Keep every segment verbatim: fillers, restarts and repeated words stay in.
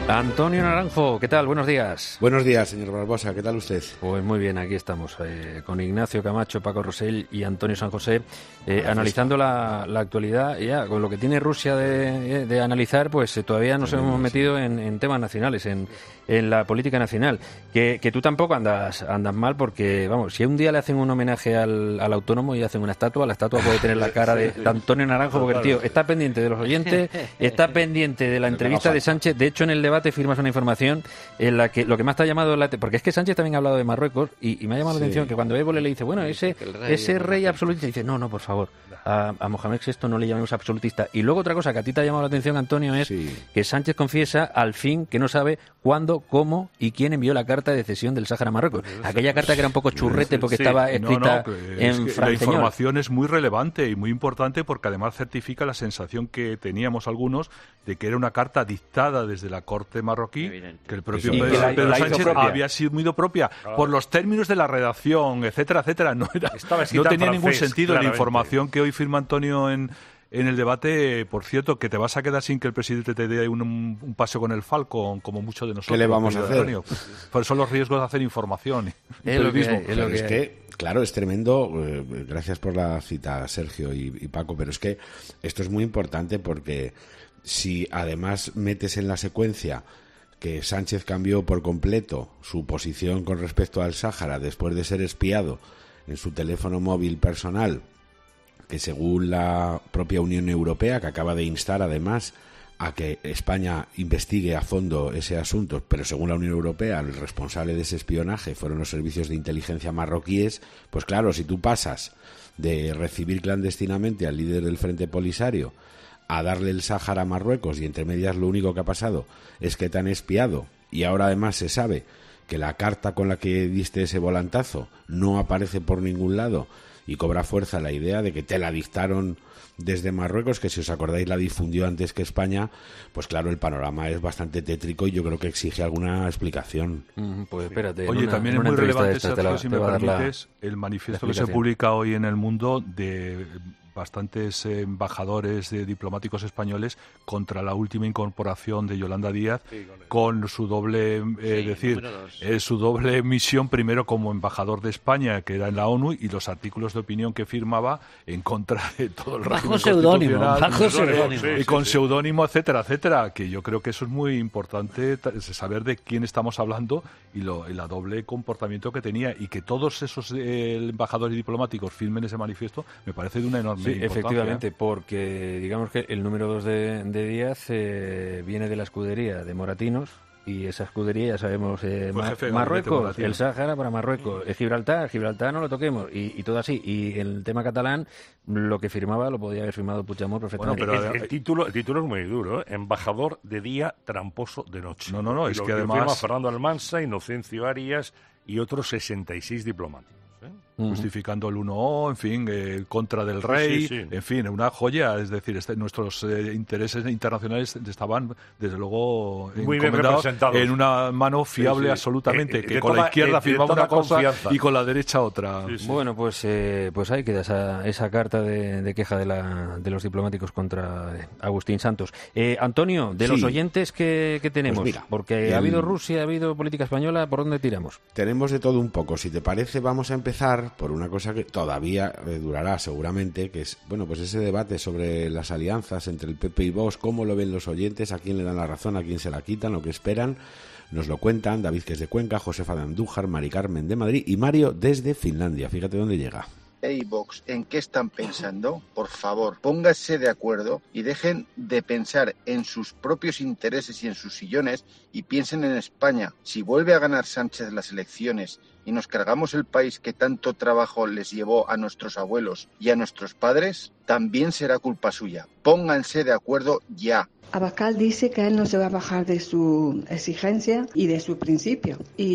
Antonio Naranjo, ¿qué tal? Buenos días. Buenos días, señor Barbosa, ¿qué tal usted? Pues muy bien, aquí estamos, eh, con Ignacio Camacho, Paco Rosell y Antonio San José, eh, analizando la, la actualidad. Ya, con lo que tiene Rusia de, de analizar, pues eh, todavía nos hemos metido en, en temas nacionales, en, en la política nacional. Que, que tú tampoco andas andas mal, porque, vamos, si un día le hacen un homenaje al, al autónomo y hacen una estatua, la estatua puede tener la cara de, de Antonio Naranjo, porque el tío está pendiente de los oyentes, está pendiente de la entrevista de Sánchez. De hecho, en el debate te firmas una información en la que lo que más te ha llamado la porque es que Sánchez también ha hablado de Marruecos y, y me ha llamado sí. la atención que cuando Évole le dice, bueno, ese rey, ese rey absolutista, dice, no, no, por favor, a, a Mohamed sexto no le llamemos absolutista. Y luego otra cosa que a ti te ha llamado la atención, Antonio, es sí. que Sánchez confiesa al fin que no sabe cuándo, cómo y quién envió la carta de cesión del Sáhara a Marruecos. Aquella carta que era un poco churrete porque sí. estaba escrita no, no, en es la información es muy relevante y muy importante porque además certifica la sensación que teníamos algunos de que era una carta dictada desde la corte marroquí, Evidente. que el propio sí, Pedro, la, Pedro la Sánchez había sido propia claro. por los términos de la redacción, etcétera, etcétera. No, era, no tenía francés, ningún sentido. Claramente. La información que hoy firma Antonio en, en el debate, por cierto, que te vas a quedar sin que el presidente te dé un, un paseo con el Falcon, como muchos de nosotros. ¿Qué le vamos a hacer? Antonio. Por eso los riesgos de hacer información. Es lo mismo. Es, lo que es que, claro, es tremendo. Eh, gracias por la cita, Sergio y, y Paco, pero es que esto es muy importante porque si además metes en la secuencia que Sánchez cambió por completo su posición con respecto al Sáhara después de ser espiado en su teléfono móvil personal, que según la propia Unión Europea, que acaba de instar además a que España investigue a fondo ese asunto, pero según la Unión Europea el responsable de ese espionaje fueron los servicios de inteligencia marroquíes, pues claro, si tú pasas de recibir clandestinamente al líder del Frente Polisario a darle el Sáhara a Marruecos y entre medias lo único que ha pasado es que te han espiado y ahora además se sabe que la carta con la que diste ese volantazo no aparece por ningún lado y cobra fuerza la idea de que te la dictaron desde Marruecos, que si os acordáis la difundió antes que España, pues claro, el panorama es bastante tétrico y yo creo que exige alguna explicación. Mm, pues espérate. Oye, una, también es muy relevante, Sergio, si me permites, el manifiesto que se publica hoy en El Mundo de bastantes embajadores de diplomáticos españoles contra la última incorporación de Yolanda Díaz, sí, con, con su doble eh, sí, decir eh, su doble misión, primero como embajador de España, que era en la ONU, y los artículos de opinión que firmaba en contra de todo el régimen constitucional, bajo seudónimo, y con sí, seudónimo, sí. etcétera, etcétera, que yo creo que eso es muy importante, saber de quién estamos hablando y, lo, y la doble comportamiento que tenía, y que todos esos eh, embajadores diplomáticos firmen ese manifiesto, me parece de una enorme Sí, efectivamente, porque digamos que el número dos de, de Díaz eh, viene de la escudería de Moratinos, y esa escudería ya sabemos, eh, Ma Marruecos, el Sáhara para Marruecos, el Gibraltar, Gibraltar no lo toquemos, y, y todo así. Y el tema catalán, lo que firmaba lo podía haber firmado Puigdemont perfectamente. Bueno, pero el, el, título, el título es muy duro, ¿eh? Embajador de día, tramposo de noche. No, no, no, y es lo que que además... firma Fernando Almansa, Inocencio Arias y otros sesenta y seis diplomáticos. ¿Eh? Justificando el uno O, en fin, eh, contra del rey, sí, sí, sí. en fin, una joya. Es decir, este, nuestros eh, intereses internacionales estaban, desde luego, muy bien representados en una mano fiable, sí, sí. absolutamente, eh, que con toda, la izquierda eh, firmaba una cosa confianza. Y con la derecha otra. Sí, sí. Bueno, pues eh, pues ahí queda esa, esa carta de, de queja de, la, de los diplomáticos contra Agustín Santos. Eh, Antonio, de sí. los oyentes que, que tenemos, pues mira, porque el... ha habido Rusia, ha habido política española, ¿por dónde tiramos? Tenemos de todo un poco. Si te parece, vamos a empezar empezar por una cosa que todavía eh, durará seguramente, que es, bueno, pues ese debate sobre las alianzas entre el P P y Vox, cómo lo ven los oyentes, a quién le dan la razón, a quién se la quitan, lo que esperan. Nos lo cuentan David, que es de Cuenca, Josefa de Andújar, Mari Carmen de Madrid y Mario desde Finlandia. Fíjate dónde llega. Hey Vox, ¿en qué están pensando? Por favor, pónganse de acuerdo y dejen de pensar en sus propios intereses y en sus sillones y piensen en España. Si vuelve a ganar Sánchez las elecciones y nos cargamos el país que tanto trabajo les llevó a nuestros abuelos y a nuestros padres, también será culpa suya. Pónganse de acuerdo ya. Abascal dice que él no se va a bajar de su exigencia y de su principio.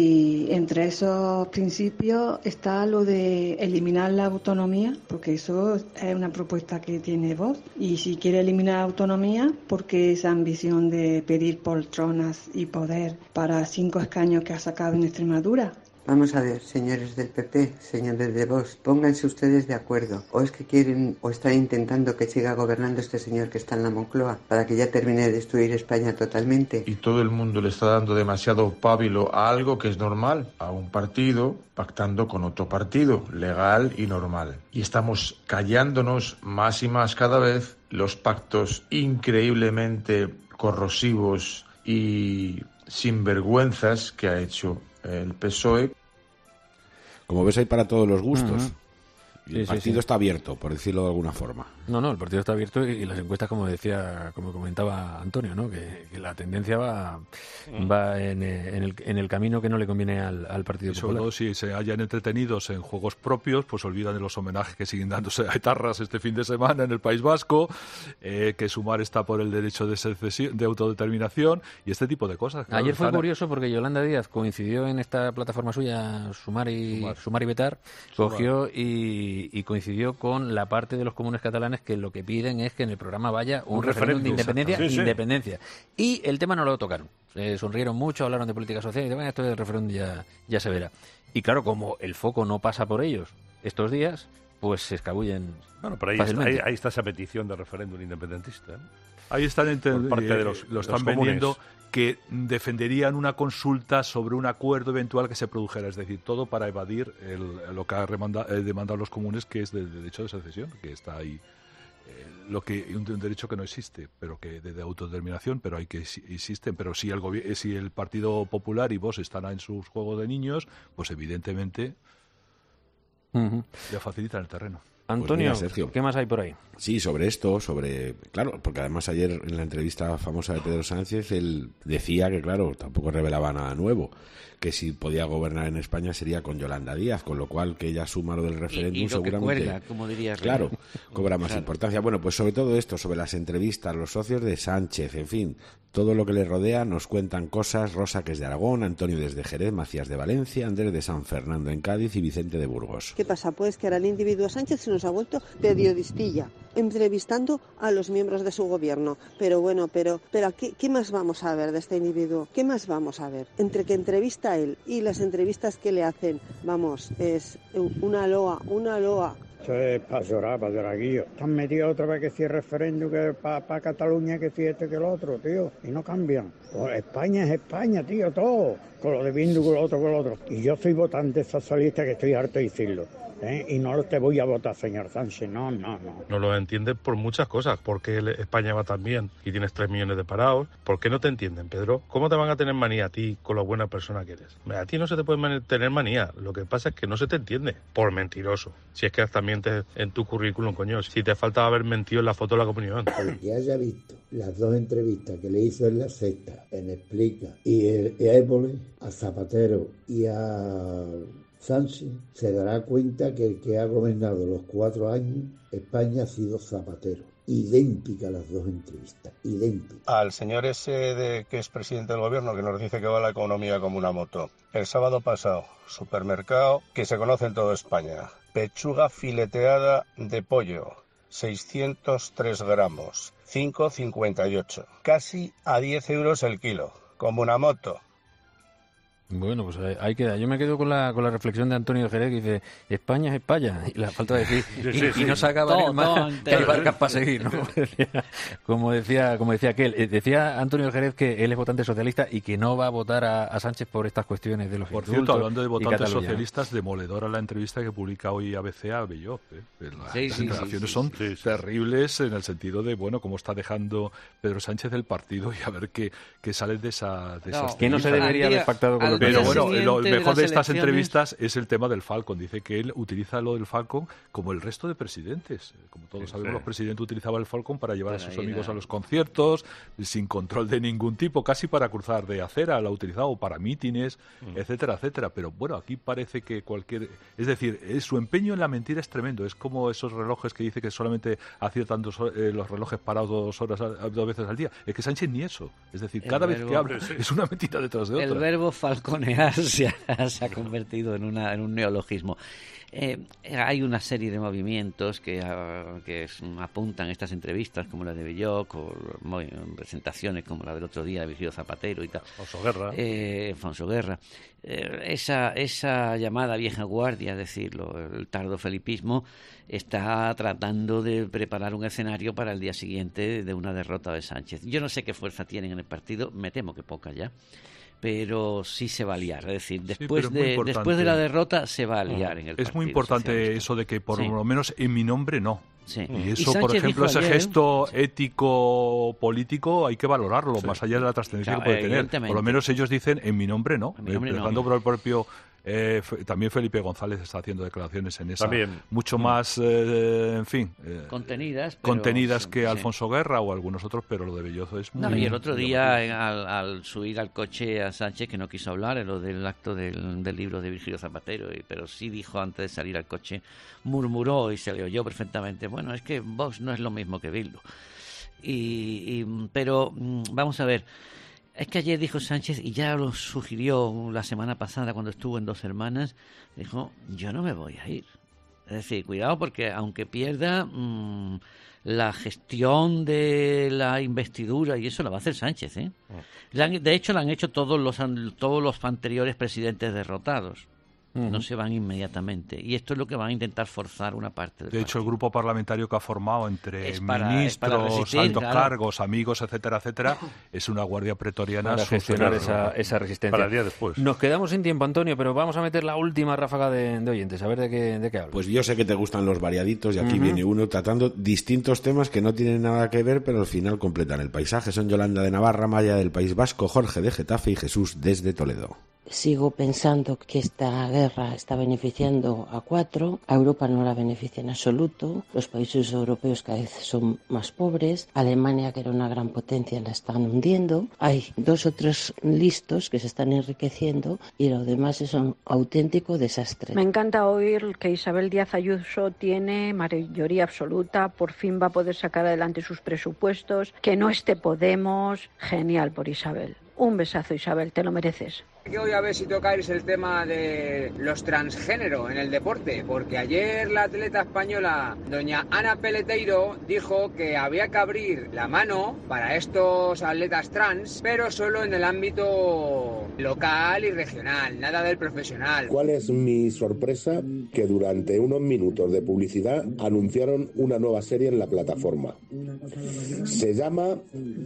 Y entre esos principios está lo de eliminar la autonomía, porque eso es una propuesta que tiene Vox. Y si quiere eliminar autonomía, ¿por qué esa ambición de pedir poltronas y poder para cinco escaños que ha sacado en Extremadura? Vamos a ver, señores del P P, señores de Vox, pónganse ustedes de acuerdo. O es que quieren o están intentando que siga gobernando este señor que está en la Moncloa para que ya termine de destruir España totalmente. Y todo el mundo le está dando demasiado pábilo a algo que es normal, a un partido pactando con otro partido, legal y normal. Y estamos callándonos más y más cada vez los pactos increíblemente corrosivos y sinvergüenzas que ha hecho el P S O E. Como ves, hay para todos los gustos. Uh-huh. Y el sí, partido sí, sí. está abierto, por decirlo de alguna forma. No, no, el partido está abierto y, y las encuestas, como decía, como comentaba Antonio, ¿no? Que, que la tendencia va, va en, en, el, en el camino que no le conviene al, al Partido y Popular. sobre todo si se hayan entretenidos en juegos propios, pues olvidan de los homenajes que siguen dándose a etarras este fin de semana en el País Vasco, eh, que Sumar está por el derecho de secesión, de autodeterminación y este tipo de cosas. Claro, Ayer fue están... curioso porque Yolanda Díaz coincidió en esta plataforma suya, Sumar y, Sumar. Sumar y Vetar, Sumar. cogió y, y coincidió con la parte de los comunes catalanes que lo que piden es que en el programa vaya un, un referéndum de independencia sí, sí. independencia. Y el tema no lo tocaron. Eh, sonrieron mucho, hablaron de política social y de, bueno, esto del referéndum ya, ya se verá. Y claro, como el foco no pasa por ellos estos días, pues se escabullen. Bueno, pero ahí está, ahí, ahí está esa petición de referéndum independentista, ¿eh? Ahí están ente- por parte eh, de los, lo están los vendiendo que defenderían una consulta sobre un acuerdo eventual que se produjera, es decir, todo para evadir el, lo que ha remanda, eh, demandado los comunes, que es del derecho de secesión, que está ahí, eh, lo que un, un derecho que no existe, pero que de, de autodeterminación, pero hay que existen, pero si el gobi- si el Partido Popular y Vox están en sus juegos de niños, pues evidentemente uh-huh. ya facilitan el terreno. Antonio, pues mira, Sergio, ¿qué más hay por ahí? Sí, sobre esto, sobre... Claro, porque además ayer en la entrevista famosa de Pedro Sánchez, él decía que, claro, tampoco revelaba nada nuevo, que si podía gobernar en España sería con Yolanda Díaz, con lo cual que ella suma lo del referéndum y, y lo seguramente... que cuelga, como dirías. Claro, cobra más claro. importancia. Bueno, pues sobre todo esto, sobre las entrevistas, los socios de Sánchez, en fin... Todo lo que le rodea nos cuentan cosas. Rosa, que es de Aragón, Antonio desde Jerez, Macías de Valencia, Andrés de San Fernando en Cádiz y Vicente de Burgos. ¿Qué pasa? Pues que ahora el individuo Sánchez se nos ha vuelto periodistilla, entrevistando a los miembros de su gobierno. Pero bueno, pero, pero ¿qué, qué más vamos a ver de este individuo? ¿Qué más vamos a ver? Entre que entrevista a él y las entrevistas que le hacen, vamos, es una loa, una loa. Eso es para llorar, para llorar, Guillo. Están metidos otra vez que si el referéndum, que para pa Cataluña, que si este, que el otro, tío. Y no cambian. Pues España es España, tío, todo. Con lo de Bildu, con lo otro, con lo otro. Y yo soy votante socialista, que estoy harto de decirlo. ¿Eh? Y no te voy a votar, señor Sánchez, no, no, no. No lo entiendes por muchas cosas. ¿Por qué España va tan bien y tienes tres millones de parados? ¿Por qué no te entienden, Pedro? ¿Cómo te van a tener manía a ti con la buena persona que eres? A ti no se te puede tener manía. Lo que pasa es que no se te entiende por mentiroso. Si es que también te, en tu currículum, coño, si te falta haber mentido en la foto de la comunión. El que haya visto las dos entrevistas que le hizo en La Sexta, en Explica, y el Évole, a Zapatero y a Sánchez, se dará cuenta que el que ha gobernado los cuatro años España ha sido Zapatero. Idéntica las dos entrevistas, idéntica. Al señor ese de, que es presidente del gobierno, que nos dice que va la economía como una moto. El sábado pasado, supermercado que se conoce en toda España. Pechuga fileteada de pollo, seiscientos tres gramos, cinco cincuenta y ocho. Casi a diez euros el kilo, como una moto. Bueno, pues ahí queda. Yo me quedo con la con la reflexión de Antonio Jerez, que dice, España es España, y la falta de decir, sí, sí, y, sí. y no se acaba más, que hay barcas para seguir, ¿no? Como decía, como decía aquel. Decía Antonio Jerez que él es votante socialista y que no va a votar a, a Sánchez por estas cuestiones de los Por cierto, hablando de votantes socialistas, demoledora la entrevista que publica hoy A B C a Belló. ¿eh? Las sí, sí, declaraciones sí, son sí, sí. terribles en el sentido de, bueno, cómo está dejando Pedro Sánchez el partido y a ver qué, qué sale de esa de no, esas que no se debería haber pactado con los Pero bueno, lo de mejor de, de estas elecciones... entrevistas es el tema del Falcon. Dice que él utiliza lo del Falcon como el resto de presidentes. Como todos sí, sabemos, sí. los presidentes utilizaban el Falcon para llevar Pero a sus amigos no. a los conciertos, sin control de ningún tipo, casi para cruzar de acera, lo ha utilizado para mítines, mm. etcétera, etcétera. Pero bueno, aquí parece que cualquier... Es decir, es, su empeño en la mentira es tremendo. Es como esos relojes que dice que solamente aciertan dos, eh, los relojes parados dos horas, dos veces al día. Es que Sánchez ni eso. Es decir, el cada verbo, vez que habla sí. es una mentira detrás de otra. El verbo Falcon. balconear se ha, se ha convertido en, una, en un neologismo. Eh, hay una serie de movimientos que, uh, que apuntan estas entrevistas, como la de Belloc, o presentaciones como la del otro día de Virgilio Zapatero y tal. Alfonso Guerra. Eh, Alfonso Guerra. Eh, esa, esa llamada vieja guardia, es decir, lo, el tardo felipismo, está tratando de preparar un escenario para el día siguiente de una derrota de Sánchez. Yo no sé qué fuerza tienen en el partido, me temo que poca ya, pero sí se va a liar. Es decir, después, sí, de, después de la derrota se va a liar en el partido. Es muy importante eso de que por sí. lo menos en mi nombre no. Sí. Y eso, y por ejemplo, ese ayer, gesto sí. ético político hay que valorarlo, sí. más allá de la trascendencia claro, que puede tener. Por lo menos ellos dicen en mi nombre no, en mi nombre empezando no. por el propio... Eh, también Felipe González está haciendo declaraciones en esa también. mucho más, eh, en fin, eh, contenidas, pero, contenidas que sí. Alfonso Guerra o algunos otros, pero lo de Bellozo es muy... No, y el otro día en, al, al subir al coche a Sánchez, que no quiso hablar en lo del acto del, del libro de Virgilio Zapatero, y, pero sí dijo antes de salir al coche, murmuró y se le oyó perfectamente, bueno, es que Vox no es lo mismo que Bildu. Y, y, pero vamos a ver, es que ayer dijo Sánchez, y ya lo sugirió la semana pasada cuando estuvo en Dos Hermanas, dijo, yo no me voy a ir. Es decir, cuidado porque aunque pierda mmm, la gestión de la investidura, y eso la va a hacer Sánchez, ¿eh? La han, de hecho, la han hecho todos los, todos los anteriores presidentes derrotados. Uh-huh. No se van inmediatamente. Y esto es lo que van a intentar forzar una parte del De hecho, partido. El grupo parlamentario que ha formado entre es para, ministros, es resistir, altos claro. cargos, amigos, etcétera, etcétera, es una guardia pretoriana para gestionar esa, esa resistencia. Para el día después. Nos quedamos sin tiempo, Antonio, pero vamos a meter la última ráfaga de, de oyentes, a ver de qué, de qué hablas. Pues yo sé que te gustan los variaditos y aquí uh-huh. viene uno tratando distintos temas que no tienen nada que ver, pero al final completan el paisaje. Son Yolanda de Navarra, Maya del País Vasco, Jorge de Getafe y Jesús desde Toledo. Sigo pensando que esta guerra está beneficiando a cuatro, a Europa no la beneficia en absoluto, los países europeos cada vez son más pobres, Alemania, que era una gran potencia, la están hundiendo, hay dos o tres listos que se están enriqueciendo y lo demás es un auténtico desastre. Me encanta oír que Isabel Díaz Ayuso tiene mayoría absoluta, por fin va a poder sacar adelante sus presupuestos, que no esté Podemos, genial por Isabel. Un besazo, Isabel, te lo mereces. Que hoy a ver si tocáis el tema de los transgénero en el deporte, porque ayer la atleta española doña Ana Peleteiro dijo que había que abrir la mano para estos atletas trans, pero solo en el ámbito local y regional, nada del profesional. ¿Cuál es mi sorpresa? Que durante unos minutos de publicidad anunciaron una nueva serie en la plataforma. Se llama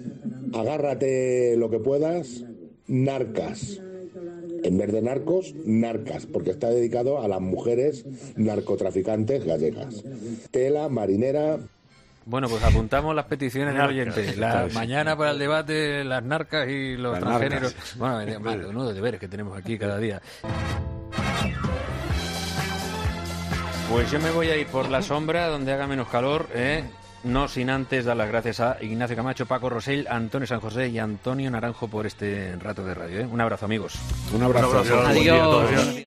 Agárrate lo que puedas, Narcas. En vez de narcos, narcas, porque está dedicado a las mujeres narcotraficantes gallegas. Tela, marinera... Bueno, pues apuntamos las peticiones del oyente. La, mañana para el debate, las narcas y los las transgéneros. Narcas. Bueno, más de uno de deberes que tenemos aquí cada día. Pues yo me voy a ir por la sombra, donde haga menos calor, ¿eh? No sin antes dar las gracias a Ignacio Camacho, Paco Rosell, Antonio San José y Antonio Naranjo por este rato de radio, ¿eh? Un abrazo, amigos. Un abrazo. Un abrazo. Adiós. Adiós.